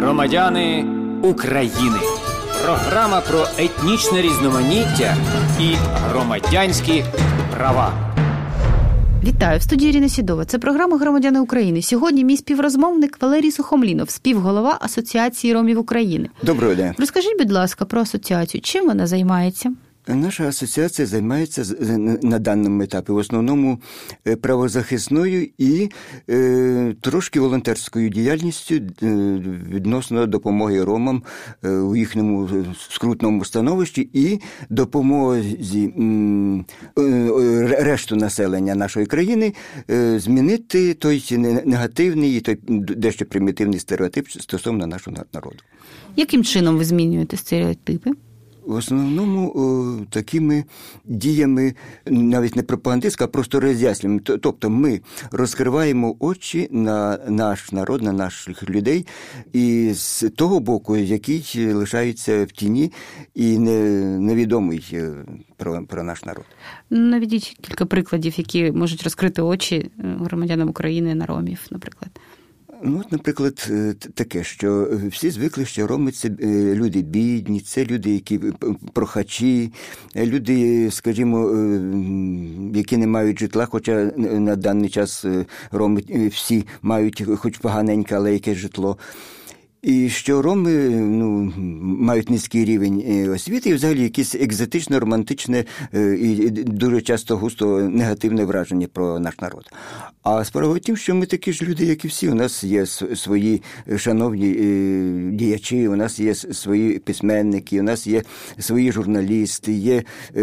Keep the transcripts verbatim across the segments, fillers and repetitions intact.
Громадяни України. Програма про етнічне різноманіття і громадянські права. Вітаю, в студії Ірина Сідова. Це програма «Громадяни України». Сьогодні мій співрозмовник Валерій Сухомлінов, співголова Асоціації ромів України. Доброго дня. Розкажіть, будь ласка, про асоціацію. Чим вона займається? Наша асоціація займається на даному етапі в основному правозахисною і е, трошки волонтерською діяльністю е, відносно допомоги ромам е, у їхньому скрутному становищі і допомозі е, е, решту населення нашої країни е, змінити той негативний, той дещо примітивний стереотип стосовно нашого народу. Яким чином ви змінюєте стереотипи? В основному о, такими діями, навіть не пропагандистська, а просто роз'яснюємо. Тобто ми розкриваємо очі на наш народ, на наших людей, і з того боку, який лишається в тіні і не, невідомий про, про наш народ. Наведіть кілька прикладів, які можуть розкрити очі громадянам України на ромів, наприклад. Ну, от, наприклад, таке, що всі звикли, що роми – це люди бідні, це люди, які прохачі, люди, скажімо, які не мають житла, хоча на даний час роми всі мають хоч поганеньке, але якесь житло. І що роми ну, мають низький рівень освіти і взагалі якесь екзотичне, романтичне і дуже часто густо негативне враження про наш народ. А справа в тім, що ми такі ж люди, як і всі. У нас є свої шановні діячі, у нас є свої письменники, у нас є свої журналісти, є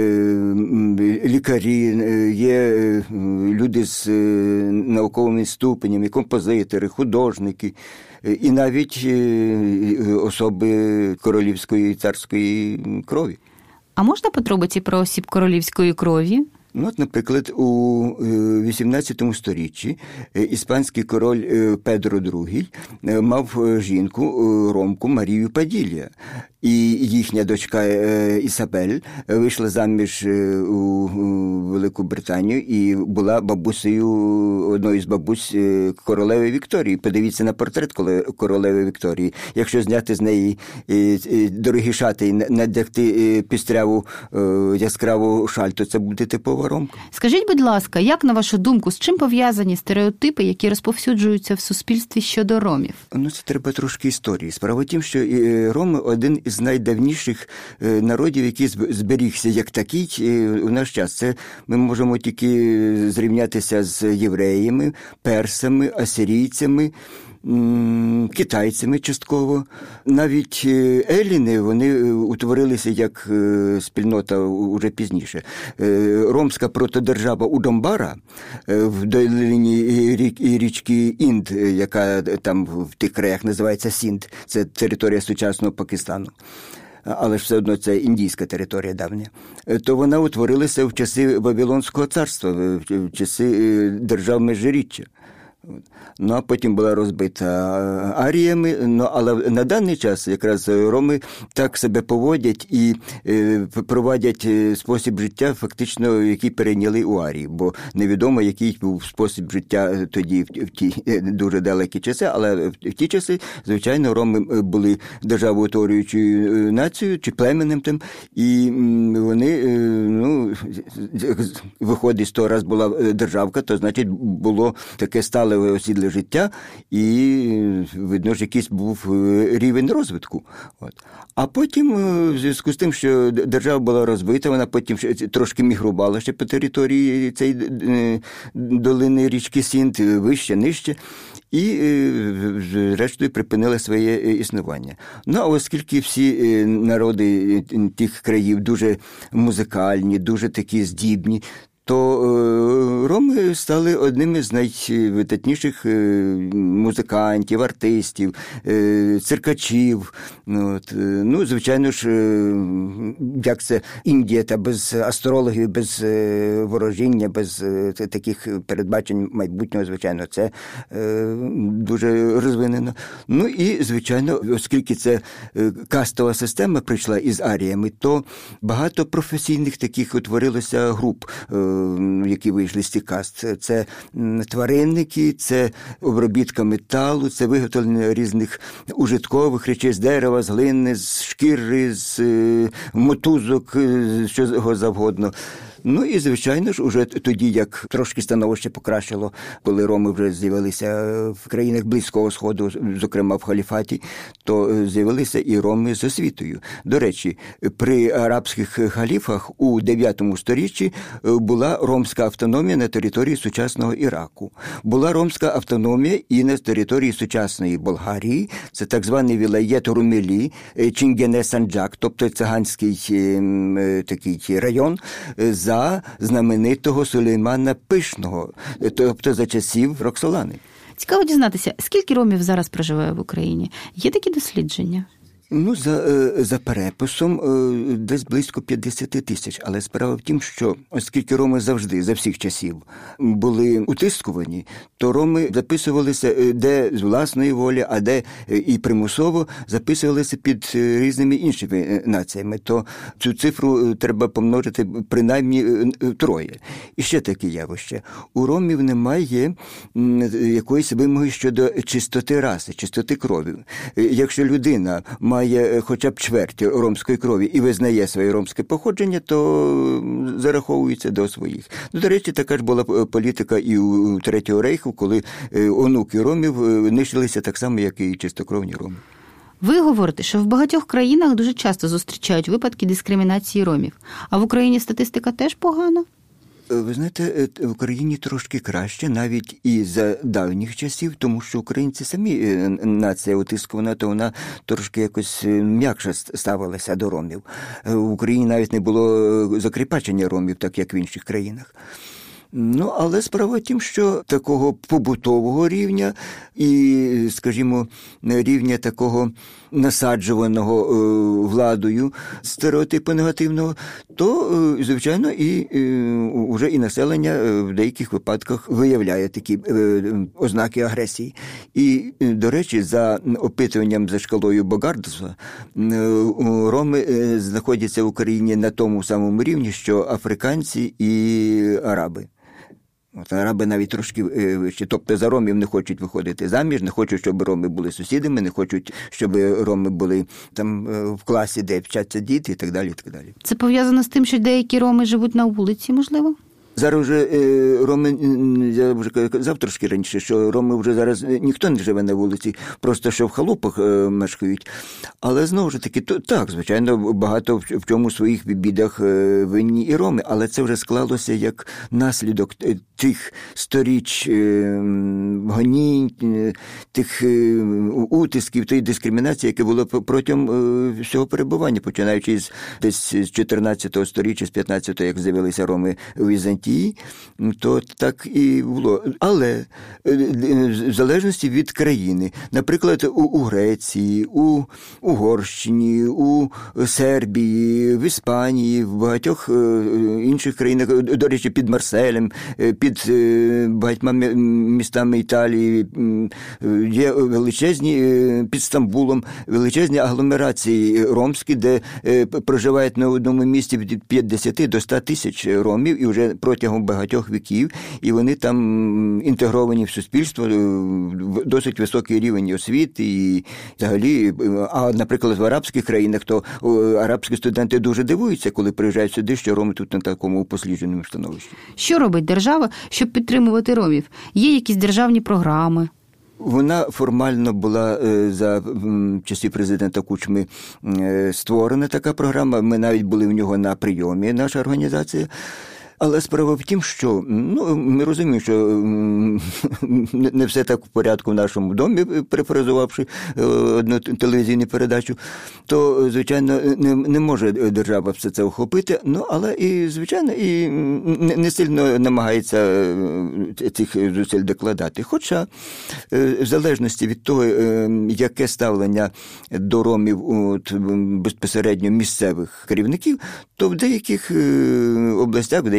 лікарі, є люди з науковими ступенями, композитори, художники. І навіть особи королівської і царської крові. А можна подробиці про осіб королівської крові? Ну, от, наприклад, у вісімнадцятому сторіччі іспанський король Педро другий мав жінку, ромку Марію Паділья. І їхня дочка Ісабель вийшла заміж у Велику Британію і була бабусею, одною з бабусь королеви Вікторії. Подивіться на портрет королеви Вікторії. Якщо зняти з неї дорогі шати і надягти пістряву яскраву шаль, то це буде типова ромка. Скажіть, будь ласка, як, на вашу думку, з чим пов'язані стереотипи, які розповсюджуються в суспільстві щодо ромів? Ну, це треба трошки історії. Справа в тім, що роми – один із найдавніших народів, який зберігся як такий у наш час. Це ми можемо тільки зрівнятися з євреями, персами, асирійцями, китайцями частково. Навіть еліни, вони утворилися як спільнота уже пізніше. Ромська протодержава Удомбара в долині річки Інд, яка там в тих краях називається Сінд, це територія сучасного Пакистану, але ж все одно це індійська територія давня, то вона утворилася в часи Вавилонського царства, в часи держав Межиріччя. Ну, а потім була розбита аріями, ну, але на даний час якраз роми так себе поводять і е, проводять спосіб життя, фактично, який перейняли у арії, бо невідомо, який був спосіб життя тоді, в, в ті дуже далекі часи, але в, в ті часи, звичайно, роми були державоутворюючою нацією чи племенем тим, і вони, е, ну, виходить, сто раз була державка, то, значить, було таке стале осідле життя, і, видно ж, якийсь був рівень розвитку. От. А потім, в зв'язку з тим, що держава була розбита, вона потім трошки мігрувала ще по території цієї долини річки Сінд, вище, нижче, і, зрештою, припинила своє існування. Ну, а оскільки всі народи тих країв дуже музикальні, дуже такі здібні, то е, роми стали одним із найвидатніших е, музикантів, артистів, е, циркачів. От. Ну, звичайно ж, е, як це Індія, та без астрологів, без е, ворожіння, без е, таких передбачень майбутнього, звичайно, це е, дуже розвинено. Ну і, звичайно, оскільки це е, кастова система прийшла із аріями, то багато професійних таких утворилося груп. Е, які вийшли з цих каст. Це тваринники, це обробітка металу, це виготовлення різних ужиткових речей з дерева, з глини, з шкіри, з мотузок, з чого завгодно. Ну і, звичайно ж, уже тоді, як трошки становище покращило, коли роми вже з'явилися в країнах Близького Сходу, зокрема в халіфаті, то з'явилися і роми з освітою. До речі, при арабських халіфах у дев'ятому сторіччі була ромська автономія на території сучасного Іраку. Була ромська автономія і на території сучасної Болгарії, це так званий вілаєт Румелі, Чингене-Санджак, тобто циганський такий район, за знаменитого Сулеймана Пишного, тобто за часів Роксолани. Цікаво дізнатися, скільки ромів зараз проживає в Україні? Є такі дослідження? Ну, за, за переписом десь близько п'ятдесят тисяч. Але справа в тім, що оскільки роми завжди, за всіх часів, були утискувані, то роми записувалися де з власної волі, а де і примусово записувалися під різними іншими націями. То цю цифру треба помножити принаймні троє. І ще таке явище. У ромів немає якоїсь вимоги щодо чистоти раси, чистоти крові. Якщо людина має має хоча б чверть ромської крові і визнає своє ромське походження, то зараховується до своїх. Ну, до речі, така ж була політика і у Третього рейху, коли онуки ромів нищилися так само, як і чистокровні роми. Ви говорите, що в багатьох країнах дуже часто зустрічають випадки дискримінації ромів. А в Україні статистика теж погана? Ви знаєте, в Україні трошки краще, навіть і за давніх часів, тому що українці самі нація утискувана, то вона трошки якось м'якше ставилася до ромів. В Україні навіть не було закріпачення ромів, так як в інших країнах. Ну, але справа в тім, що такого побутового рівня і, скажімо, рівня такого насаджуваного е, владою стереотипу негативного, то, е, звичайно, і е, вже і населення в деяких випадках виявляє такі е, ознаки агресії. І, до речі, за опитуванням за шкалою Богардуса, е, роми е, знаходяться в Україні на тому самому рівні, що африканці і араби. От, араби навіть трошки вище. Тобто за ромів не хочуть виходити заміж, не хочуть, щоб роми були сусідами, не хочуть, щоб роми були там в класі, де вчаться діти і так далі, і так далі. Це пов'язано з тим, що деякі роми живуть на вулиці, можливо? Зараз вже роми, я вже казав трошки раніше, що роми вже зараз ніхто не живе на вулиці, просто що в халупах мешкають. Але знову ж таки, то, так, звичайно, багато в чому своїх бідах винні і роми, але це вже склалося як наслідок тих сторіч гонінь, тих утисків, тієї дискримінації, яка була протягом всього перебування, починаючи з десь з чотирнадцятого сторіччя, з п'ятнадцятого, як з'явилися роми в Візантії, то так і було. Але в залежності від країни, наприклад, у, у Греції, у Угорщині, у Сербії, в Іспанії, в багатьох інших країнах, до речі, під Марселем, під багатьма містами Італії, є величезні, під Стамбулом, величезні агломерації ромські, де проживають на одному місці від п'ятдесят до ста тисяч ромів, і вже протягом багатьох віків, і вони там інтегровані в суспільство, досить високий рівень освіти, і взагалі, а, наприклад, в арабських країнах, то арабські студенти дуже дивуються, коли приїжджають сюди, що роми тут на такому упослідженому становищі. Що робить держава, щоб підтримувати ромів? Є якісь державні програми? Вона формально була за часів президента Кучми створена така програма. Ми навіть були в нього на прийомі, наша організація. Але справа в тім, що ну, ми розуміємо, що не все так в порядку в нашому домі, перефразувавши одну телевізійну передачу, то, звичайно, не, не може держава все це охопити, ну, але і, звичайно, і не, не сильно намагається цих зусиль докладати. Хоча, в залежності від того, яке ставлення до ромів от, безпосередньо місцевих керівників, то в деяких областях, в деяких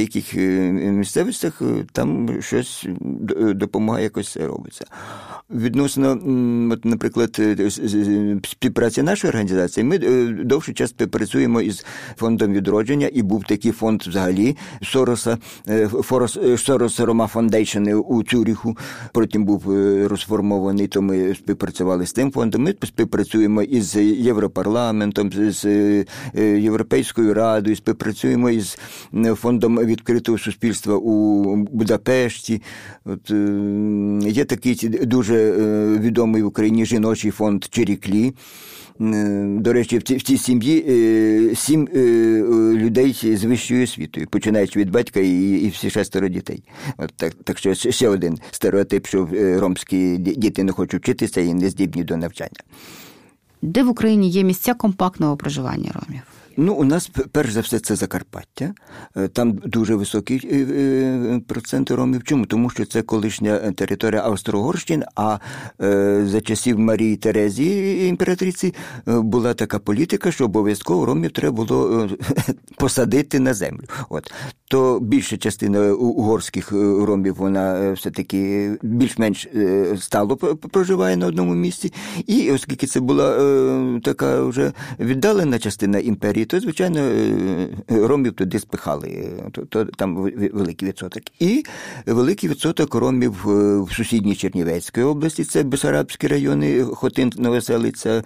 деяких місцевостях там щось допомагає, якось робиться. Відносно, от, наприклад, співпраці нашої організації, ми довший час співпрацюємо із фондом відродження, і був такий фонд взагалі Сороса, Сорос Рома Фондейшн у Цюріху, потім був розформований, то ми співпрацювали з тим фондом. Ми співпрацюємо із Європарламентом, з Європейською радою, співпрацюємо із фондом відкритого суспільства у Будапешті. От, є такий дуже відомий в Україні жіночий фонд Чиріклі. До речі, в цій сім'ї сім людей з вищою освітою, починаючи від батька і, і всі шестеро дітей. От так, так що ще один стереотип, що ромські діти не хочуть вчитися і не здібні до навчання. Де в Україні є місця компактного проживання ромів? Ну, у нас, перш за все, це Закарпаття. Там дуже високий процент ромів. Чому? Тому що це колишня територія Австро-Угорщини, а за часів Марії Терезії, імператриці, була така політика, що обов'язково ромів треба було посадити на землю. От. То більша частина угорських ромів, вона все-таки більш-менш стало проживає на одному місці. І оскільки це була така вже віддалена частина імперії, то, звичайно, ромів туди спихали, то, то там великий відсоток. І великий відсоток ромів в сусідній Чернівецькій області, це Бесарабські райони, Хотин, Новоселиця,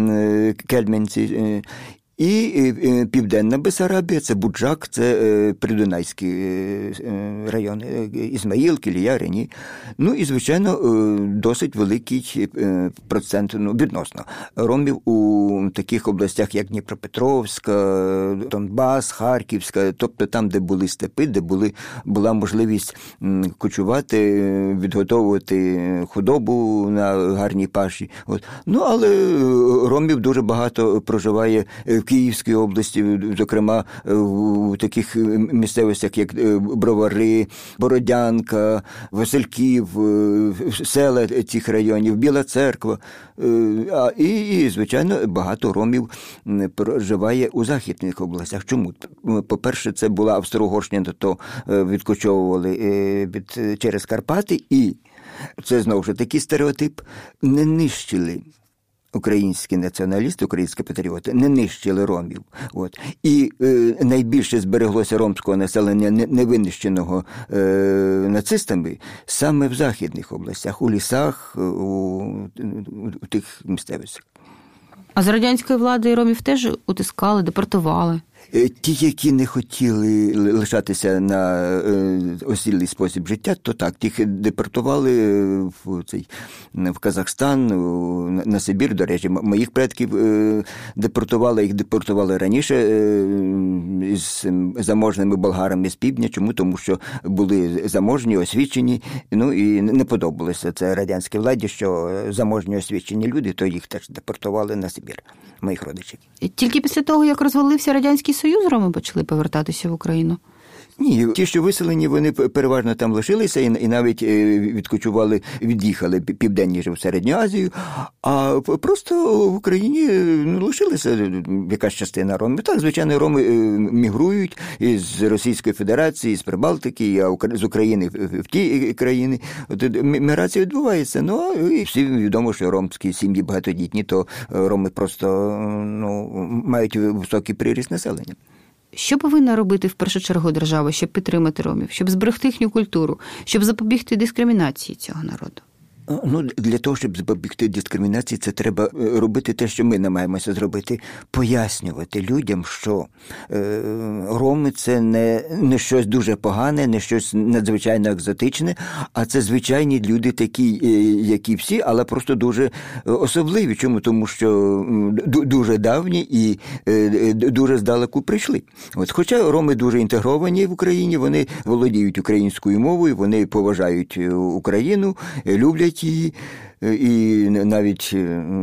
Кельменці. І Південна Бесарабія, це Буджак, це придунайські райони, Ізмаїл, Кілія, Рені. Ну і, звичайно, досить великий процент, ну, відносно, ромів у таких областях, як Дніпропетровська, Донбас, Харківська, тобто там, де були степи, де були, була можливість кочувати, відготовувати худобу на гарній паші. От. Ну, але ромів дуже багато проживає в Київській області, зокрема в таких місцевостях, як Бровари, Бородянка, Васильків, села цих районів, Біла Церква. І, звичайно, багато ромів проживає у західних областях. Чому? По-перше, це була Австро-Угорщина, то відкочовували від, через Карпати, і це, знову ж, такий стереотип, не нищили. Українські націоналісти, українські патріоти не нищили ромів. От. І е, найбільше збереглося ромського населення, не, не винищеного е, нацистами, саме в західних областях, у лісах, у, у, у тих місцевостях. А з радянської влади ромів теж утискали, депортували? Ті, які не хотіли лишатися на осілий спосіб життя, то так, тих депортували в, цей, в Казахстан, на Сибір, до речі, моїх предків депортували, їх депортували раніше з заможними болгарами з півдня. Чому? Тому що були заможні, освічені, ну і не подобалося це радянській владі, що заможні, освічені люди, то їх теж депортували на Сибір, моїх родичів. Тільки після того, як розвалився Радянський Союз, роми почали повертатися в Україну? Ні, ті, що виселені, вони переважно там лишилися і навіть відкочували, від'їхали південніше в Середню Азію, а просто в Україні ну, лишилися якась частина ромів. Так, звичайно, роми мігрують із Російської Федерації, з Прибалтики, а з України в ті країни. От, міграція відбувається, ну і всі відомо, що ромські сім'ї багатодітні, то роми просто ну, мають високий приріст населення. Що повинна робити в першу чергу держава, щоб підтримати ромів, щоб зберегти їхню культуру, щоб запобігти дискримінації цього народу? Ну, для того, щоб запобігти дискримінації, це треба робити те, що ми намагаємося зробити. Пояснювати людям, що е, роми – це не, не щось дуже погане, не щось надзвичайно екзотичне, а це звичайні люди такі, які всі, але просто дуже особливі. Чому? Тому що дуже давні і е, дуже здалеку прийшли. От, хоча роми дуже інтегровані в Україні, вони володіють українською мовою, вони поважають Україну, люблять її, і навіть,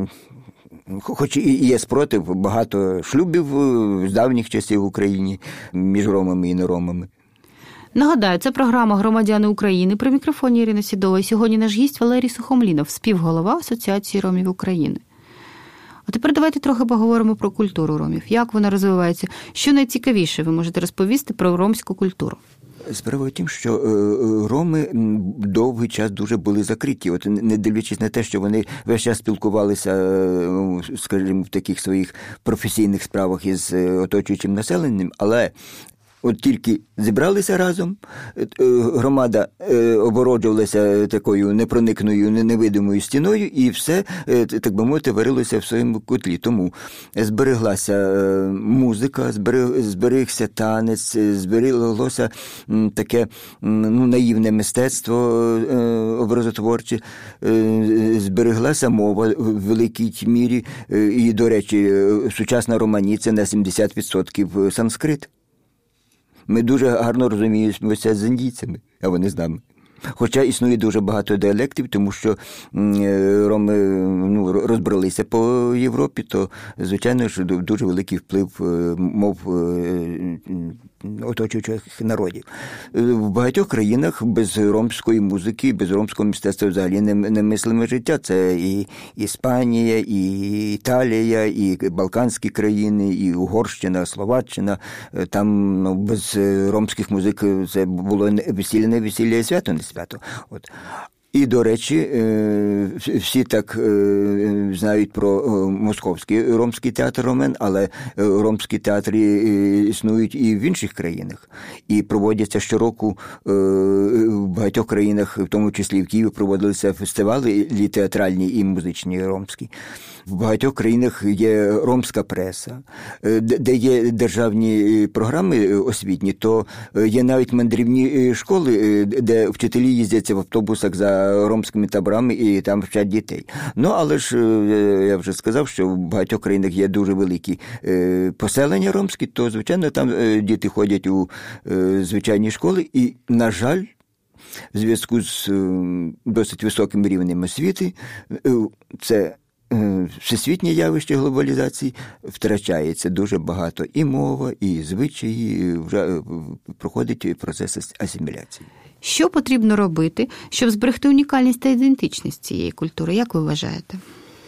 хоч і є спротив, багато шлюбів з давніх часів в Україні між ромами і неромами. Нагадаю, це програма «Громадяни України». При мікрофоні Ірина Сідова. І сьогодні наш гість Валерій Сухомлінов, співголова Асоціації ромів України. А тепер давайте трохи поговоримо про культуру ромів. Як вона розвивається? Що найцікавіше ви можете розповісти про ромську культуру? Справа в тім, що роми довгий час дуже були закриті. От не дивлячись на те, що вони весь час спілкувалися, скажімо, в таких своїх професійних справах із оточуючим населенням, але от тільки зібралися разом, громада обороджувалася такою непроникною, невидимою стіною, і все, так би мовити, варилося в своєму котлі. Тому збереглася музика, зберігся танець, збереглося таке ну, наївне мистецтво образотворче, збереглася мова в великій мірі, і, до речі, сучасна романі – це на сімдесят відсотків санскрит. Ми дуже гарно розуміємося з індійцями, а вони з нами. Хоча існує дуже багато діалектів, тому що роми ну, розбралися по Європі, то, звичайно ж, дуже великий вплив мов оточуючих народів. В багатьох країнах без ромської музики, без ромського мистецтва взагалі немислиме життя. Це і Іспанія, і Італія, і Балканські країни, і Угорщина, Словаччина. Там ну, без ромських музик це було весілля, не весілля, і свято, не свято. От. І, до речі, всі так знають про московський ромський театр «Ромен», але ромські театри існують і в інших країнах. І проводяться щороку в багатьох країнах, в тому числі в Києві, проводилися фестивалі театральні і музичні ромські. В багатьох країнах є ромська преса, де є державні програми освітні, то є навіть мандрівні школи, де вчителі їздяться в автобусах за ромськими таборами і там вчать дітей. Ну, але ж я вже сказав, що в багатьох країнах є дуже великі поселення ромські, то, звичайно, там діти ходять у звичайні школи і, на жаль, в зв'язку з досить високим рівнем освіти, це всесвітнє явище глобалізації, втрачається дуже багато і мова, і звичаї, вже проходить процес асиміляції. Що потрібно робити, щоб зберегти унікальність та ідентичність цієї культури? Як ви вважаєте?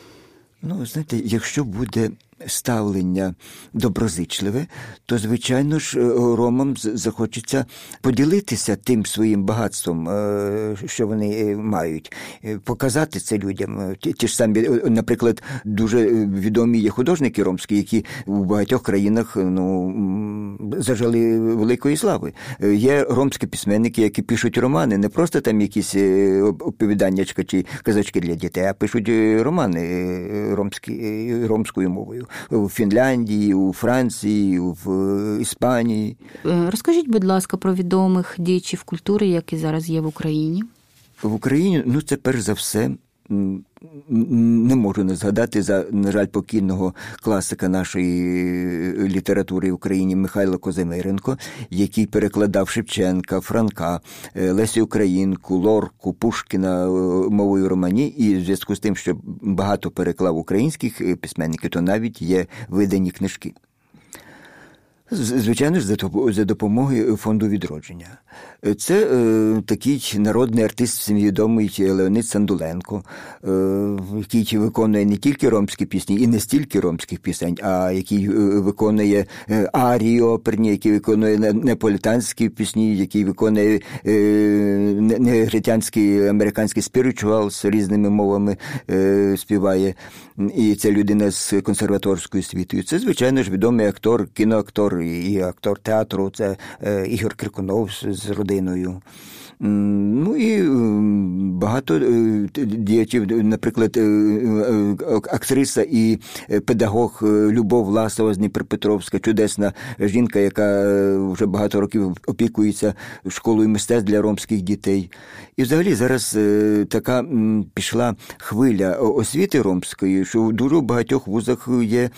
Ну, знаєте, якщо буде ставлення доброзичливе, то, звичайно ж, ромам захочеться поділитися тим своїм багатством, що вони мають, показати це людям. Ті, ті ж самі, наприклад, дуже відомі є художники ромські, які в багатьох країнах ну, зажили великої слави. Є ромські письменники, які пишуть романи, не просто там якісь оповіданнячка чи казочки для дітей, а пишуть романи ромські, ромською мовою. У Фінляндії, у Франції, в Іспанії. Розкажіть, будь ласка, про відомих діячів культури, які зараз є в Україні. В Україні, ну, це перш за все, не можу не згадати за, на жаль, покійного класика нашої літератури в Україні Михайла Козимиренко, який перекладав Шевченка, Франка, Лесю Українку, Лорку, Пушкіна мовою романі, і в зв'язку з тим, що багато переклав українських письменників, то навіть є видані книжки. Звичайно ж, за допомогою фонду відродження. Це е, такий народний артист, всім відомий Леонід Сандуленко, е, який виконує не тільки ромські пісні, і не стільки ромських пісень, а який виконує е, арії оперні, який виконує неаполітанські пісні, який виконує е, негритянський, американський спіричуал з різними мовами е, співає. І це людина з консерваторською освітою. Це, звичайно ж, відомий актор, кіноактор і актор театру, це е, Ігор Крикунов з родиною. Ну і багато діячів, наприклад, актриса і педагог Любов Власова з Дніпропетровська, чудесна жінка, яка вже багато років опікується школою мистецтв для ромських дітей. І взагалі зараз така пішла хвиля освіти ромської, що в дуже багатьох вузах є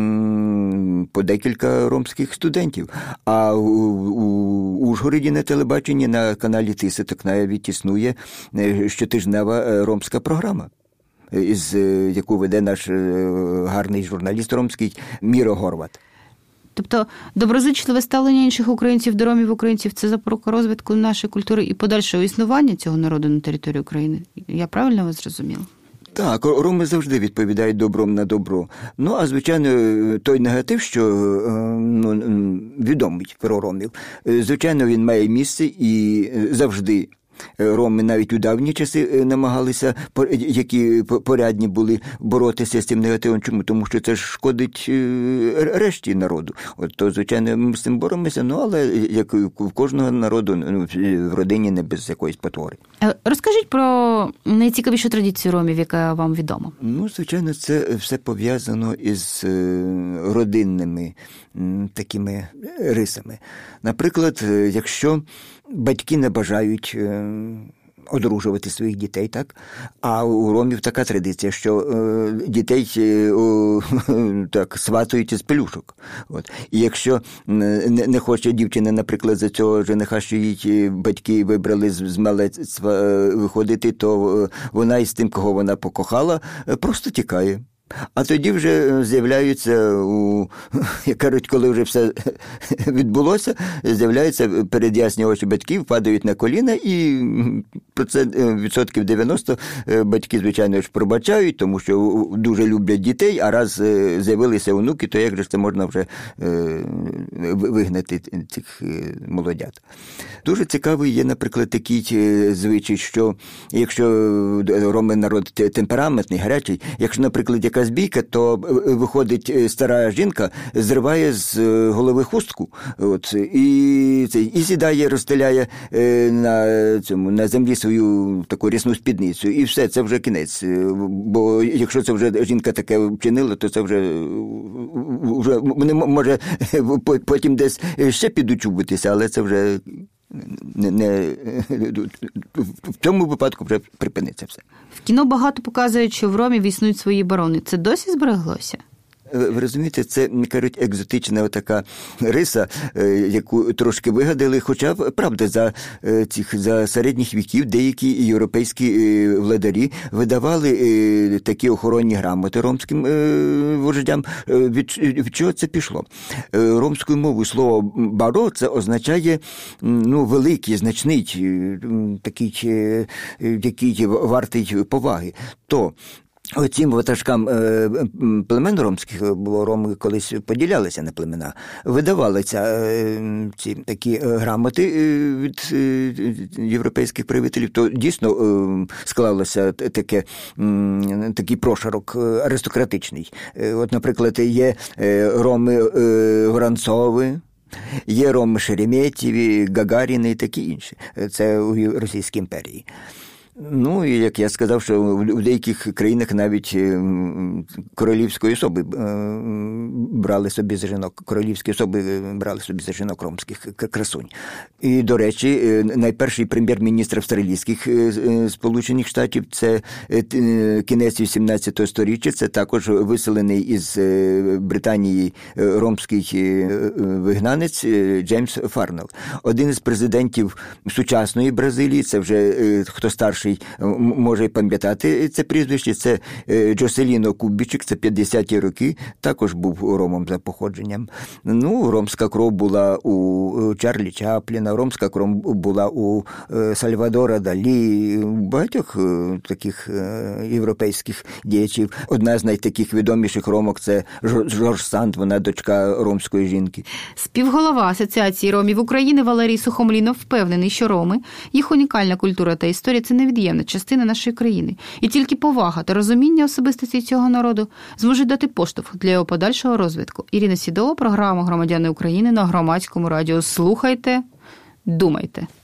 по декілька ромських студентів. А у Ужгороді на телебаченні на каналі Тиса так навіть існує щотижнева ромська програма, із яку веде наш гарний журналіст ромський Міро Горват. Тобто доброзичливе ставлення інших українців до ромів українців – це запорука розвитку нашої культури і подальшого існування цього народу на території України? Я правильно вас зрозуміла? Так, роми завжди відповідають добром на добро. Ну, а, звичайно, той негатив, що ну, відомий про ромів, звичайно, він має місце і завжди. Роми навіть у давні часи намагалися, які порядні були, боротися з цим негативом. Чому? Тому що це ж шкодить решті народу. От, то, звичайно, ми з цим боремося, ну, але як у кожного народу, в родині не без якоїсь потвори. Розкажіть про найцікавішу традицію ромів, яка вам відома. Ну, звичайно, це все пов'язано із родинними такими рисами. Наприклад, якщо батьки не бажають одружувати своїх дітей, так? А у ромів така традиція, що е, дітей е, так, сватують із пелюшок. От. І якщо не, не хоче дівчина, наприклад, за цього жениха, що її батьки вибрали з, з малецтва е, виходити, то вона із тим, кого вона покохала, просто тікає. А тоді вже з'являються, у, як кажуть, коли вже все відбулося, з'являються перед ясні очі батьків, падають на коліна, і про це відсотків дев'яносто батьки, звичайно ж, пробачають, тому що дуже люблять дітей, а раз з'явилися онуки, то як же це можна вже вигнати цих молодят. Дуже цікавий є, наприклад, такий звичай, що якщо роми народ темпераментний, гарячий, якщо, наприклад, яка збійка, то виходить стара жінка, зриває з голови хустку, от, і, це, і сідає, розстеляє на, цьому, на землі свою таку рясну спідницю, і все, це вже кінець. Бо якщо це вже жінка таке вчинила, то це вже, вже вони, може, потім десь ще підуть чубитися, але це вже не, не, в цьому випадку вже припиниться все. В кіно багато показують, що в ромів існують свої барони. Це досі збереглося? Ви розумієте, це, кажуть, екзотична така риса, яку трошки вигадали, хоча, правда, за цих за середніх віків деякі європейські владарі видавали такі охоронні грамоти ромським вождям. Від, від чого це пішло? Ромською мовою слово «баро» це означає, ну, великий, значний, такий, який вартий поваги. То оцім ватажкам племен ромських, бо роми колись поділялися на племена, видавалися ці такі грамоти від європейських правителів, то дійсно склалося таке, такий прошарок аристократичний. От, наприклад, є роми Воронцови, є роми Шереметєві, Гагаріни і такі інші. Це у Російській імперії. Ну, і як я сказав, що в деяких країнах навіть королівської особи брали собі за жінок, королівські особи брали собі за жінок ромських красунь. І, до речі, найперший прем'єр-міністр австралійських Сполучених Штатів, це кінець вісімнадцятого сторіччя, це також виселений із Британії ромський вигнанець Джеймс Фарнелл. Один із президентів сучасної Бразилії, це вже хто старший може пам'ятати це прізвище, це Джоселіно Кубічик, це п'ятдесяті роки, також був ромом за походженням. Ну, ромська кров була у Чарлі Чапліна, ромська кров була у Сальвадора Далі, у багатьох таких європейських діячів. Одна з найтаких відоміших ромок – це Жорж Санд, вона дочка ромської жінки. Співголова Асоціації ромів України Валерій Сухомлінов впевнений, що роми, їх унікальна культура та історія – це невід'ємна частина нашої країни. І тільки повага та розуміння особистості цього народу зможуть дати поштовх для його подальшого розвитку. Ірина Сідова, програма «Громадяни України» на Громадському радіо. Слухайте, думайте.